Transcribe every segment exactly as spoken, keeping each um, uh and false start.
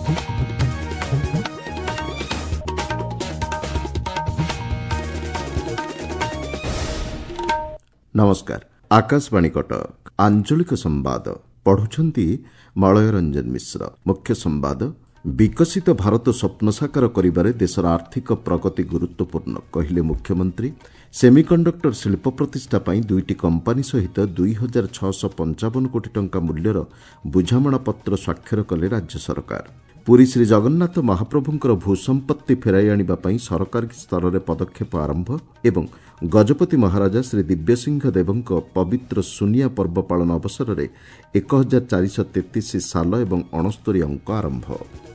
नमस्कार। आकाशवाणी कटक आंचलिक संवाद पढ़ुछंती मलय रंजन मिश्र। मुख्य संवाद विकसित भारत स्वप्न साकार करिबारे देशर आर्थिक प्रगति गुरुत्वपूर्ण कहिले मुख्यमंत्री। सेमिकंडक्टर शिल्प प्रतिष्ठा पई दुईटी कंपानी सहित दुई हजार छःश पंचावन कोटी टंका मूल्यर बुझामणा पत्र स्वाक्षर कले राज्य सरकार। पुरी श्री जगन्नाथ महाप्रभुंकर भूसंपत्ति फेराई आनिबा पई सरकारी स्तर में पदक्षेप आरंभ एवं गजपति महाराजा श्री दिव्यसिंह देवंक पवित्र सुनिया पर्व पालन अवसर में एक हजार चारिश तेतीस साल एवं अणस्तरी अंक आरंभ।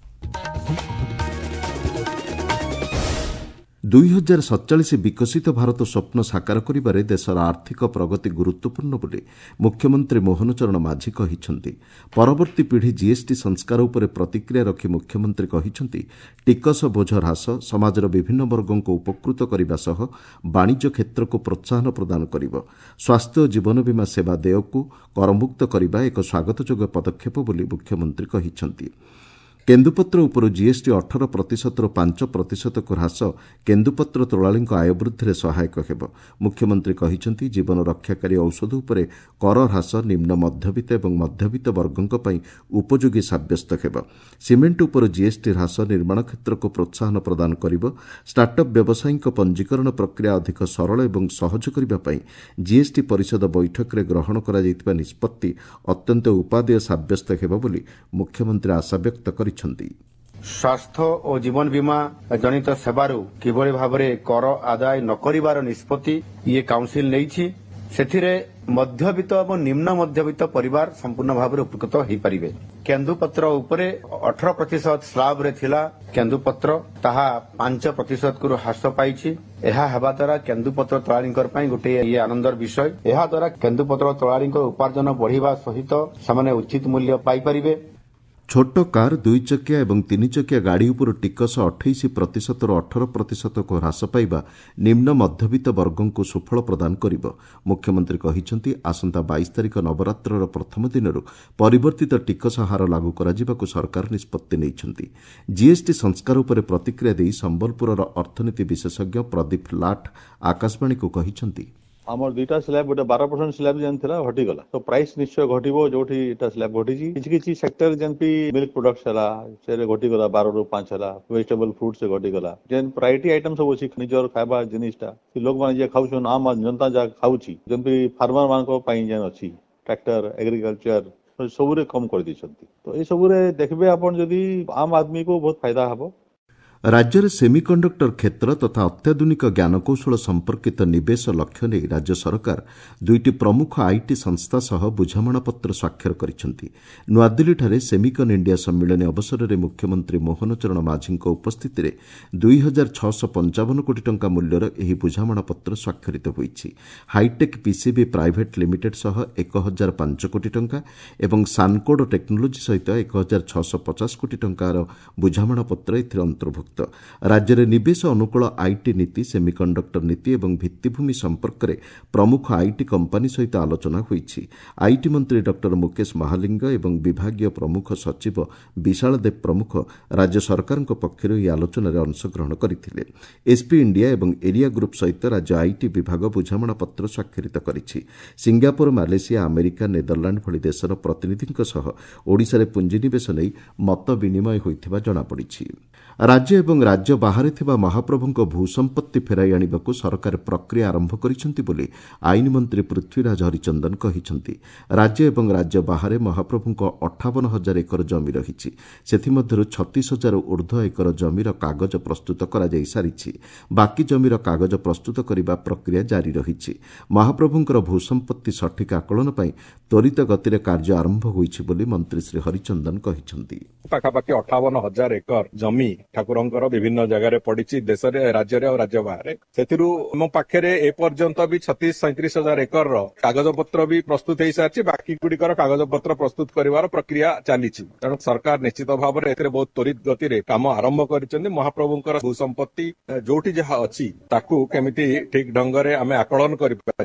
दुई हजार सतचाश विकसित भारत स्वप्न साकार करिबारे देशर आर्थिक प्रगति गुरुत्वपूर्ण बोली मुख्यमंत्री मोहन चरण माझी कहिछंती। परवर्ती पीढ़ी जीएसटी संस्कार उपरे प्रतिक्रिया रखी मुख्यमंत्री कहिछंती टिकस बोझ ह्रास समाजर विभिन्न वर्गों को उपकृत करने सह वाणिज्य क्षेत्र को प्रोत्साहन प्रदान करिबो। स्वास्थ्य और जीवन बीमा सेवा देय को करमुक्त करने एक स्वागतयोग्य पदक्षेप बोली मुख्यमंत्री कहिछंती। केन्दुपत्र उपरू जीएसटी अठारह प्रतिशत रु पांच प्रतिशत को ह्रास केन्दुपत्र तोलाळी आय वृद्धि में सहायक हेब। मुख्यमंत्री कहिछंती जीवन रक्षाकारी औषध उपरे कर ह्रास निम्न मध्यवित्त एवं मध्यवित्त वर्गों पई उपयोगी साब्यस्त हेब। सिमेंट उपरू जीएसटी ह्रास निर्माण क्षेत्र को प्रोत्साहन प्रदान करिबो। स्टार्टअप व्यवसायी पंजीकरण प्रक्रिया अधिक सरल एवं सहज करबा पई जीएसटी परिषद बैठक में ग्रहण करा जायतिबा निष्पत्ति अत्यंत उपादेय साब्यस्त हेब बोली मुख्यमंत्री आशा व्यक्त करि। स्वास्थ्य और जीवन बीमा जनित सेवारू किभଳି भाबरे कर आदाय न करिवार निष्पत्ति ये काउंसिल नेइछि। सेथिरे मध्यवित्त और निम्न मध्यवित्त परिवार संपूर्ण भाव उपकृत हो पारिबे। केन्दुपत्र उपरे अठारह प्रतिशत स्लाब रे थिला केन्दुपत्र ताहा पांच प्रतिशत को ह्रास पाइछि। एहा हेबा द्वारा केन्दुपत्र तोलाळींकर पई गोटे ये आनंदर विषय। एहा द्वारा केन्दुपत्र तोलाळींकर उपार्जन बढ़िबा सहित सामान्य उचित मूल्य पाई पारिबे। छोट कार दुई चकिया एवं तीन चकिया गाड़ी उपर टिकस अठाईस प्रतिशत रु अठारह प्रतिशत को ह्रास पाइबा निम्न मध्यवित्त वर्गों को सुफल प्रदान करिबो। मुख्यमंत्री कहिछंती आसंता बाईस तारिख नवरात्रर प्रथम दिनरू परिवर्तित टिकस हार लागू कराजिबाकू सरकार निष्पत्ति नेइछंती। जीएसटी संस्कार उपरे प्रतिक्रिया देई संबलपुरर अर्थनीति विशेषज्ञ प्रदीप लाठ आकाशवाणी को कहिछंती आमर दुईटा स्लैब गोटे बारह परसेंट स्लैब जेन थिला हटिगला तो प्राइस निश्चय घटिबो। जोठी इटा स्लैब घटिची किछि किछि सेक्टर जेन पी मिल्क प्रोडक्ट्स हला से घटिगला बारह रु पांच हला वेजिटेबल फ्रूट से घटिगला जेन प्रायोरिटी आइटम सब अछि निजर खाइबा जिनिसटा लोग माने जे खाउछन आम जनता जा खाउची जेन पी फार्मर मान को पई जेन अछि ट्रैक्टर एग्रीकल्चर सबुरे कम कर दिछंती। तो ए सबुरे देखबे आपण जदी आम आदमी को बहुत फायदा हबो। राज्य में सेमिकंडक्टर क्षेत्र तथा अत्याधुनिक ज्ञानकौशल संपर्कित निवेश लक्ष्य नहीं राज्य सरकार दुईटी प्रमुख आईटी संस्था सह बुझामणा पत्र स्वाक्षर करिसेंती। नुआदिल्ली सेमिकन इंडिया सम्मेलन अवसर में मुख्यमंत्री मोहन चरण माझी उपस्थित में दुई हजार छःश पंचावन कोटी टंका मूल्यर यह बुझामणा पत्र स्वाक्षरित होईछि। हाईटेक पीसीबी प्राइवेट लिमिटेड सह एक हजार पांच कोटी टंका एवं सानकोड टेक्नोलोजी सहित एक हजार छःश पचास कोटी टंकार बुझामणा पत्र एथिरे अंतर्भुक्त। राज्य में निवेश अनुकूल आईटी नीति सेमिकंडक्टर नीति एवं भित्तिभूमि संपर्क में प्रमुख आईटी कंपानी सहित आलोचना हुई। आईटी मंत्री डॉक्टर मुकेश महालिंग एवं विभागीय प्रमुख सचिव विशाल देव प्रमुख राज्य सरकार पक्षर यह आलोचन में अंशग्रहण करते। एसपी इंडिया एवं एरिया ग्रुप सहित राज्य आईटी विभाग बुझामणा पत्र स्वाक्षरित करिछि। सिंगापुर मालेसिया अमेरिका नेदरलैंड भली देशर प्रतिनिधि सह ओडिशा रे पुंजीनिवेश नहीं मत विनिमय होइथिबा जଣାपड़िछि। राज्य एवं राज्य बाहर थिबा महाप्रभुंक भूसंपत्ति फेराई आनिबाकू सरकार प्रक्रिया आरंभ करिसेंती बोली आईन मंत्री पृथ्वीराज हरिचंदन कहिसेंती। राज्य एवं राज्य बाहर महाप्रभुंक अठावन हजार एकर जमी रहिछि। सेथिमध्यरु छत्तीस हजार ऊर्ध्व एकर जमीर कागज प्रस्तुत करा जाई सारिछि। बाकी जमीर कागज प्रस्तुत करिबा प्रक्रिया जारी रहिछि। महाप्रभुंकर भूसंपत्ति सठिक आकलन पई त्वरित गतिरे कार्य आरंभ होईछि बोली मंत्री श्री हरिचंदन कहिसेंती। पाखापाखि अठावन हजार एकर जमी ठाकुरंकर विभिन्न जगह पड़ी देश राज्य और राज्य बाहर से मो पाखे ए पर्यंत भी छत्तीस सैंतीस हजार एकर कागज पत्र भी प्रस्तुत हो सारी बाकी गुड़िकर कागज पत्र प्रस्तुत कर प्रक्रिया चली तेणु सरकार निश्चित भाव में बहुत त्वरित गति रे काम आरंभ कर महाप्रभुंकर भूसंपत्ति जोटी जहाँ अच्छी ताकू केमिति ठीक ढंग से आम आकलन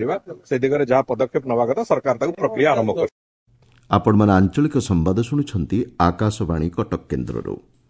कर दिगरे जहाँ पदक्षेप नवा कथा सरकार ताकू प्रक्रिया आरंभ कर। आपण मन आंचलिक संवाद शुणुछंती आकाशवाणी कटक केन्द्ररू।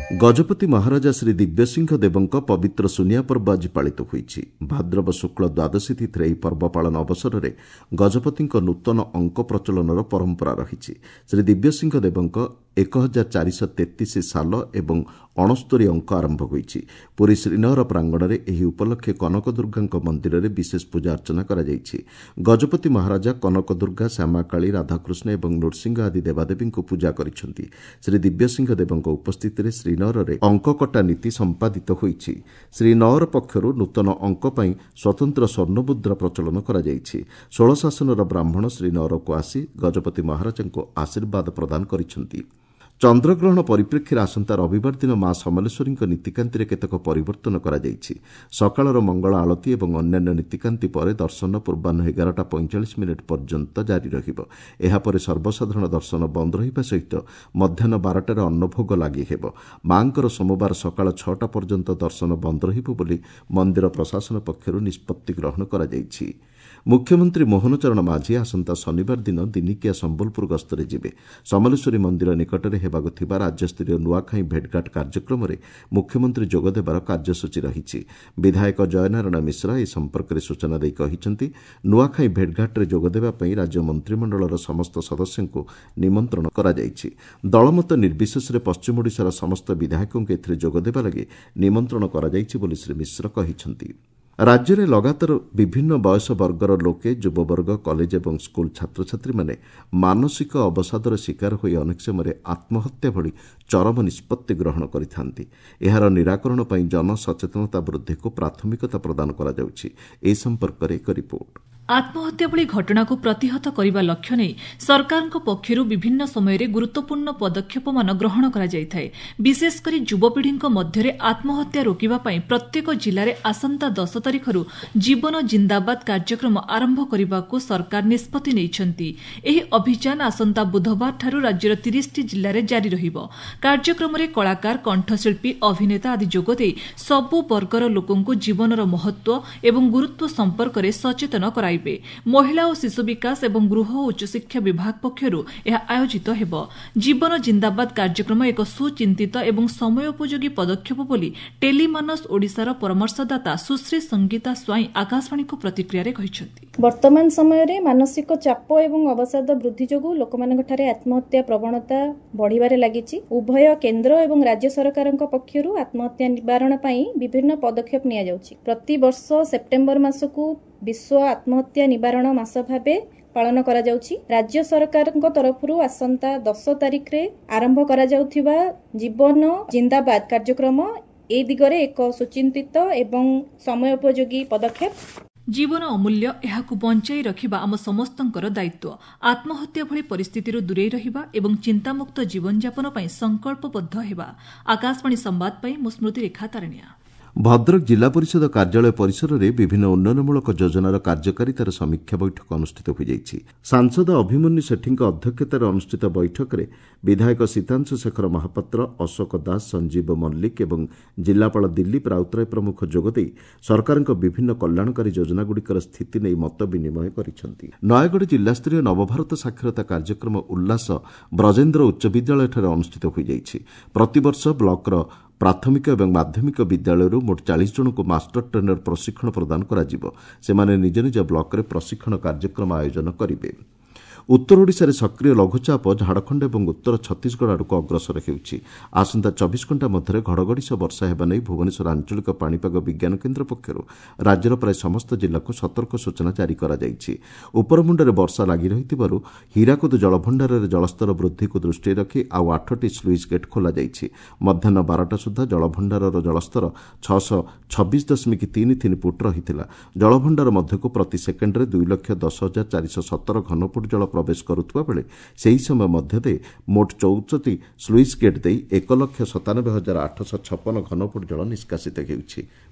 ଗଜପତି ମହାରାଜା ଶ୍ରୀ ଦିବ୍ୟସିଂହ ଦେବଙ୍କ ପବିତ୍ର ସୁନିଆ ପର୍ବ ଆଜି ପାଳିତ ହୋଇଛି। ଭାଦ୍ରବ ଶୁକ୍ଳ ଦ୍ୱାଦଶୀ ତିଥିରେ ଏହି ପର୍ବ ପାଳନ ଅବସରରେ ଗଜପତିଙ୍କ ନୂତନ ଅଙ୍କ ପ୍ରଚଳନର ପରମ୍ପରା ରହିଛି। ଶ୍ରୀ ଦିବ୍ୟସିଂହ ଦେବଙ୍କ ଏକ ହଜାର ଚାରିଶହ ତେତିଶ ସାଲ ଏବଂ ଅଣସ୍ତରୀ ଅଙ୍କ ଆରମ୍ଭ ହୋଇଛି। ପୁରୀ ଶ୍ରୀନଗର ପ୍ରାଙ୍ଗଣରେ ଏହି ଉପଲକ୍ଷେ କନକଦୁର୍ଗାଙ୍କ ମନ୍ଦିରରେ ବିଶେଷ ପୂଜା ଅର୍ଚ୍ଚନା କରାଯାଇଛି। ଗଜପତି ମହାରାଜା କନକଦୁର୍ଗା, ଶ୍ୟାମାକାଳୀ, ରାଧାକୃଷ୍ଣ ଏବଂ ନୃସିଂହ ଆଦି ଦେବାଦେବୀଙ୍କୁ ପୂଜା କରିଛନ୍ତି। ଶ୍ରୀ ଦିବ୍ୟସିଂହ ଦେବଙ୍କ ଉପସ୍ଥିତିରେ ଶ୍ରୀନଗରରେ ଅଙ୍କକଟା ନୀତି ସମ୍ପାଦିତ ହୋଇଛି। ଶ୍ରୀନଗର ପକ୍ଷରୁ ନୂତନ ଅଙ୍କ ପାଇଁ ସ୍ୱତନ୍ତ୍ର ସ୍ୱର୍ଣ୍ଣମୁଦ୍ରା ପ୍ରଚଳନ କରାଯାଇଛି। ଷୋଳ ଶାସନର ବ୍ରାହ୍ମଣ ଶ୍ରୀନଗରକୁ ଆସି ଗଜପତି ମହାରାଜାଙ୍କୁ ଆଶୀର୍ବାଦ ପ୍ରଦାନ କରିଛନ୍ତି। ଚନ୍ଦ୍ରଗ୍ରହଣ ପରିପ୍ରେକ୍ଷୀରେ ଆସନ୍ତା ରବିବାର ଦିନ ମା ସମଲେଶ୍ୱରୀଙ୍କ ନୀତିକାନ୍ତିରେ କେତେକ ପରିବର୍ତ୍ତନ କରାଯାଇଛି। ସକାଳର ମଙ୍ଗଳ ଆଳତୀ ଏବଂ ଅନ୍ୟାନ୍ୟ ନୀତିକାନ୍ତି ପରେ ଦର୍ଶନ ପୂର୍ବାହ୍ନ ଏଗାରଟା ପଇଁଚାଳିଶ ମିନିଟ୍ ପର୍ଯ୍ୟନ୍ତ ଜାରି ରହିବ। ଏହାପରେ ସର୍ବସାଧାରଣ ଦର୍ଶନ ବନ୍ଦ ରହିବା ସହିତ ମଧ୍ୟାହ୍ନ ବାରଟାରେ ଅନ୍ନଭୋଗ ଲାଗି ହେବ। ମାଙ୍କର ସୋମବାର ସକାଳ ଛଅଟା ପର୍ଯ୍ୟନ୍ତ ଦର୍ଶନ ବନ୍ଦ ରହିବ ବୋଲି ମନ୍ଦିର ପ୍ରଶାସନ ପକ୍ଷରୁ ନିଷ୍ପତ୍ତି ଗ୍ରହଣ କରାଯାଇଛି। ମୁଖ୍ୟମନ୍ତ୍ରୀ ମୋହନ ଚରଣ ମାଝୀ ଆସନ୍ତା ଶନିବାର ଦିନ ଦିନିକିଆ ସମ୍ବଲପୁର ଗସ୍ତରେ ଯିବେ। ସମଲେଶ୍ୱରୀ ମନ୍ଦିର ନିକଟରେ ହେବାକୁ ଥିବା ରାଜ୍ୟସ୍ତରୀୟ ନୂଆଖାଇଁ ଭେଟ୍ଘାଟ କାର୍ଯ୍ୟକ୍ରମରେ ମୁଖ୍ୟମନ୍ତ୍ରୀ ଯୋଗଦେବାର କାର୍ଯ୍ୟସୂଚୀ ରହିଛି। ବିଧାୟକ ଜୟନାରାୟଣ ମିଶ୍ରା ଏ ସମ୍ପର୍କରେ ସୂଚନା ଦେଇ କହିଛନ୍ତି, ନୂଆଖାଇଁ ଭେଟ୍ଘାଟରେ ଯୋଗଦେବା ପାଇଁ ରାଜ୍ୟ ମନ୍ତ୍ରିମଣ୍ଡଳର ସମସ୍ତ ସଦସ୍ୟଙ୍କୁ ନିମନ୍ତ୍ରଣ କରାଯାଇଛି। ଦଳମତ ନିର୍ବିଶେଷରେ ପଶ୍ଚିମ ଓଡ଼ିଶାର ସମସ୍ତ ବିଧାୟକଙ୍କୁ ଏଥିରେ ଯୋଗଦେବା ଲାଗି ନିମନ୍ତ୍ରଣ କରାଯାଇଛି ବୋଲି ଶ୍ରୀ ମିଶ୍ର କହିଛନ୍ତି। ରାଜ୍ୟରେ ଲଗାତାର ବିଭିନ୍ନ ବୟସ ବର୍ଗର ଲୋକେ, ଯୁବବର୍ଗ, କଲେଜ ଏବଂ ସ୍କୁଲ ଛାତ୍ରଛାତ୍ରୀମାନେ ମାନସିକ ଅବସାଦର ଶିକାର ହୋଇ ଅନେକ ସମୟରେ ଆତ୍ମହତ୍ୟା ଭଳି ଚରମ ନିଷ୍ପତ୍ତି ଗ୍ରହଣ କରିଥାନ୍ତି। ଏହାର ନିରାକରଣ ପାଇଁ ଜନସଚେତନତା ବୃଦ୍ଧିକୁ ପ୍ରାଥମିକତା ପ୍ରଦାନ କରାଯାଉଛି। ଏ ସମ୍ପର୍କରେ ଏକ ରିପୋର୍ଟ। ଆତ୍ମହତ୍ୟା ଭଳି ଘଟଣାକୁ ପ୍ରତିହତ କରିବା ଲକ୍ଷ୍ୟ ନେଇ ସରକାରଙ୍କ ପକ୍ଷରୁ ବିଭିନ୍ନ ସମୟରେ ଗୁରୁତ୍ୱପୂର୍ଣ୍ଣ ପଦକ୍ଷେପମାନ ଗ୍ରହଣ କରାଯାଇଥାଏ। ବିଶେଷକରି ଯୁବପିଢ଼ିଙ୍କ ମଧ୍ୟରେ ଆତ୍ମହତ୍ୟା ରୋକିବା ପାଇଁ ପ୍ରତ୍ୟେକ ଜିଲ୍ଲାରେ ଆସନ୍ତା ଦଶ ତାରିଖରୁ ଜୀବନ ଜିନ୍ଦାବାଦ କାର୍ଯ୍ୟକ୍ରମ ଆରମ୍ଭ କରିବାକୁ ସରକାର ନିଷ୍ପତ୍ତି ନେଇଛନ୍ତି। ଏହି ଅଭିଯାନ ଆସନ୍ତା ବୁଧବାରଠାରୁ ରାଜ୍ୟର ତିରିଶଟି ଜିଲ୍ଲାରେ ଜାରି ରହିବ। କାର୍ଯ୍ୟକ୍ରମରେ କଳାକାର, କଣ୍ଠଶିଳ୍ପୀ, ଅଭିନେତା ଆଦି ଯୋଗଦେଇ ସବୁ ବର୍ଗର ଲୋକଙ୍କୁ ଜୀବନର ମହତ୍ତ୍ୱ ଏବଂ ଗୁରୁତ୍ୱ ସମ୍ପର୍କରେ ସଚେତନ କରାଇବେ। ମହିଳା ଓ ଶିଶୁ ବିକାଶ ଏବଂ ଗୃହ ଓ ଉଚ୍ଚଶିକ୍ଷା ବିଭାଗ ପକ୍ଷରୁ ଏହା ଆୟୋଜିତ ହେବ। ଜୀବନ ଜିନ୍ଦାବାଦ କାର୍ଯ୍ୟକ୍ରମ ଏକ ସୁଚିନ୍ତିତ ଏବଂ ସମୟୋପଯୋଗୀ ପଦକ୍ଷେପ ବୋଲି ଟେଲିମାନସ ଓଡ଼ିଶାର ପରାମର୍ଶଦାତା ସୁଶ୍ରୀ ସଙ୍ଗୀତା ସ୍ୱାଇଁ ଆକାଶବାଣୀକୁ ପ୍ରତିକ୍ରିୟାରେ କହିଛନ୍ତି। ବର୍ତ୍ତମାନ ସମୟରେ ମାନସିକ ଚାପ ଏବଂ ଅବସାଦ ବୃଦ୍ଧି ଯୋଗୁଁ ଲୋକମାନଙ୍କଠାରେ ଆତ୍ମହତ୍ୟା ପ୍ରବଣତା ବଢ଼ିବାରେ ଲାଗିଛି। ଉଭୟ କେନ୍ଦ୍ର ଏବଂ ରାଜ୍ୟ ସରକାରଙ୍କ ପକ୍ଷରୁ ଆତ୍ମହତ୍ୟା ନିବାରଣ ପାଇଁ ବିଭିନ୍ନ ପଦକ୍ଷେପ ନିଆଯାଉଛି। ପ୍ରତିବର୍ଷ ସେପ୍ଟେମ୍ବର ମାସକୁ ବିଶ୍ୱ ଆତ୍ମହତ୍ୟା ନିବାରଣ ମାସ ଭାବେ ପାଳନ କରାଯାଉଛି। ରାଜ୍ୟ ସରକାରଙ୍କ ତରଫରୁ ଆସନ୍ତା ଦଶ ତାରିଖରେ ଆରମ୍ଭ କରାଯାଉଥିବା ଜୀବନ ଜିନ୍ଦାବାଦ କାର୍ଯ୍ୟକ୍ରମ ଏ ଦିଗରେ ଏକ ସୁଚିନ୍ତିତ ଏବଂ ସମୟୋପଯୋଗୀ ପଦକ୍ଷେପ। ଜୀବନ ଅମୂଲ୍ୟ, ଏହାକୁ ବଞ୍ଚାଇ ରଖିବା ଆମ ସମସ୍ତଙ୍କର ଦାୟିତ୍ୱ। ଆତ୍ମହତ୍ୟା ଭଳି ପରିସ୍ଥିତିରୁ ଦୂରେଇ ରହିବା ଏବଂ ଚିନ୍ତାମୁକ୍ତ ଜୀବନଯାପନ ପାଇଁ ସଂକଳ୍ପବଦ୍ଧ ହେବା। ଆକାଶବାଣୀ ସମ୍ବାଦ ପାଇଁ ମୁଁ ସ୍ମୃତିରେଖା ତାରିଣିଆ। ଭଦ୍ରକ ଜିଲ୍ଲା ପରିଷଦ କାର୍ଯ୍ୟାଳୟ ପରିସରରେ ବିଭିନ୍ନ ଉନ୍ନୟନମୂଳକ ଯୋଜନାର କାର୍ଯ୍ୟକାରିତାର ସମୀକ୍ଷା ବୈଠକ ଅନୁଷ୍ଠିତ ହୋଇଯାଇଛି। ସାଂସଦ ଅଭିମନ୍ୟୁ ସେଠୀଙ୍କ ଅଧ୍ୟକ୍ଷତାରେ ଅନୁଷ୍ଠିତ ବୈଠକରେ ବିଧାୟକ ସୀତାଂଶୁ ଶେଖର ମହାପାତ୍ର, ଅଶୋକ ଦାସ, ସଞ୍ଜୀବ ମଲ୍ଲିକ ଏବଂ ଜିଲ୍ଲାପାଳ ଦିଲ୍ଲୀପ ରାଉତରାୟ ପ୍ରମୁଖ ଯୋଗଦେଇ ସରକାରଙ୍କ ବିଭିନ୍ନ କଲ୍ୟାଣକାରୀ ଯୋଜନାଗୁଡ଼ିକର ସ୍ଥିତି ନେଇ ମତ ବିନିମୟ କରିଛନ୍ତି। ନୟାଗଡ଼ ଜିଲ୍ଲାସ୍ତରୀୟ ନବଭାରତ ସାକ୍ଷରତା କାର୍ଯ୍ୟକ୍ରମ ଉଲ୍ଲାସ ବ୍ରଜେନ୍ଦ୍ର ଉଚ୍ଚ ବିଦ୍ୟାଳୟଠାରେ ଅନୁଷ୍ଠିତ ହୋଇଯାଇଛି। ପ୍ରତିବର୍ଷ ବ୍ଲକର ପ୍ରାଥମିକ ଏବଂ ମାଧ୍ୟମିକ ବିଦ୍ୟାଳୟରୁ ମୋଟ ଚାଳିଶ ଜଣଙ୍କୁ ମାଷ୍ଟର ଟ୍ରେନର ପ୍ରଶିକ୍ଷଣ ପ୍ରଦାନ କରାଯିବ। ସେମାନେ ନିଜ ନିଜ ବ୍ଲକରେ ପ୍ରଶିକ୍ଷଣ କାର୍ଯ୍ୟକ୍ରମ ଆୟୋଜନ କରିବେ। ଉତ୍ତର ଓଡ଼ିଶାରେ ସକ୍ରିୟ ଲଘୁଚାପ ଝାଡ଼ଖଣ୍ଡ ଏବଂ ଉତ୍ତର ଛତିଶଗଡ଼ ଆଡ଼କୁ ଅଗ୍ରସର ହେଉଛି। ଆସନ୍ତା ଚବିଶ ଘଣ୍ଟା ମଧ୍ୟରେ ଘଡ଼ଘଡ଼ି ସହ ବର୍ଷା ହେବା ନେଇ ଭୁବନେଶ୍ୱର ଆଞ୍ଚଳିକ ପାଣିପାଗ ବିଜ୍ଞାନ କେନ୍ଦ୍ର ପକ୍ଷରୁ ରାଜ୍ୟର ପ୍ରାୟ ସମସ୍ତ ଜିଲ୍ଲାକୁ ସତର୍କ ସୂଚନା ଜାରି କରାଯାଇଛି। ଉପରମୁଣ୍ଡରେ ବର୍ଷା ଲାଗି ରହିଥିବାରୁ ହୀରାକୁଦ ଜଳଭଣ୍ଡାରରେ ଜଳସ୍ତର ବୃଦ୍ଧିକୁ ଦୃଷ୍ଟିରେ ରଖି ଆଉ ଆଠଟି ସ୍ଲୁଇସ୍ ଗେଟ୍ ଖୋଲାଯାଇଛି। ମଧ୍ୟାହ୍ନ ବାରଟା ସୁଦ୍ଧା ଜଳଭଣ୍ଡାରର ଜଳସ୍ତର ଛଅଶହ ଛବିଶ ଦଶମିକ ତିନି ତିନି ଫୁଟ ରହିଥିଲା। ଜଳଭଣ୍ଡାର ମଧ୍ୟକୁ ପ୍ରତି ସେକେଣ୍ଡରେ ଦୁଇ ଲକ୍ଷ ଦଶ ହଜାର ଚାରିଶହ ସତର ଘନଫୁଟ ଜଳ ପ୍ରବେଶ କରୁଥିବା ବେଳେ ସେହି ସମୟ ମଧ୍ୟ ଦେଇ ମୋଟ ଚଉଷଠି ସ୍ଲୁଇସ୍ ଗେଟ୍ ଦେଇ ଏକ ଲକ୍ଷ ସତାନବେ ହଜାର ଆଠଶହ ଛପନ ଘନଫୁଟ ଜଳ ନିଷ୍କାସିତ ହେଉଛି।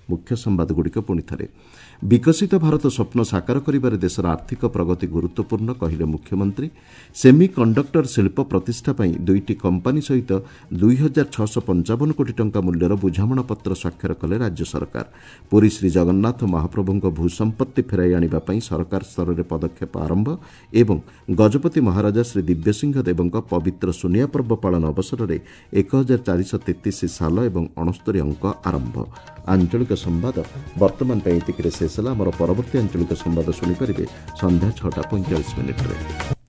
मुख्य संवादगुड़िक पुणी थे विकसित भारत स्वप्न साकार करिबारे देशर आर्थिक प्रगति गुरुत्वपूर्ण कहिले मुख्यमंत्री सेमी कंडक्टर शिल्प प्रतिष्ठा पई दुईटी कंपानी सहित दुई हजार छःश पंचावन कोटी टंका मूल्यर बुझामणा पत्र स्वाक्षर कले राज्य सरकार पुरी श्री जगन्नाथ महाप्रभुଙ୍କ भूसंपत्ति फेराई आनिबा पई सरकार स्तर में पदक्षेप आरंभ एवं गजपति महाराजा श्री दिव्यसिंह देवଙ୍କ पवित्र सुनिया पर्व पालन अवसर में एक हजार चारिश तेतीस साल एवं अणस्तरी अंक आरंभ आंचलिक संवाद वर्तमान शेष आमर परवर्ती आंचलिक संवाद शुणिपारे संध्या छटा पैंतालीस मिनिट्रे।